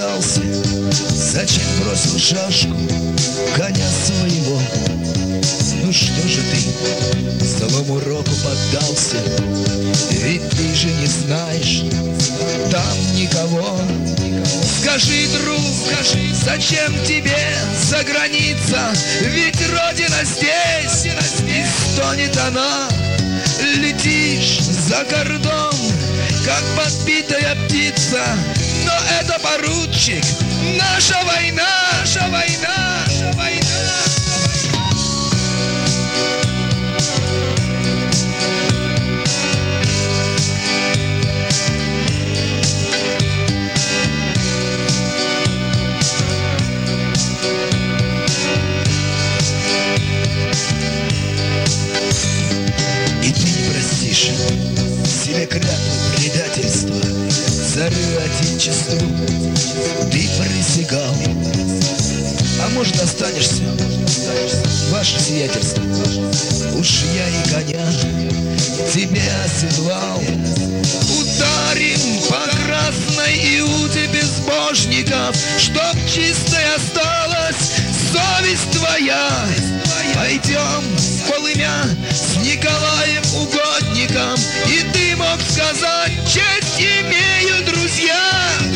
остался? Зачем бросил шашку коня своего? Ну что же ты злому року поддался? Ведь ты же не знаешь там никого. Скажи, друг, скажи, зачем тебе за граница? Ведь родина здесь, и стонет она. Летишь за кордон, как подбитая птица. Но это, поручик, наша война, наша война, наша война. Себе клятву предательства, зарю отечеству ты присягал. А может, останешься, ваше сиятельство? Уж я и коня тебе оседлал. Ударим по красной Иуде безбожников, чтоб чистой осталась совесть твоя. Пойдем в полымя с Николаем угодником, и ты мог сказать: честь имею, друзья.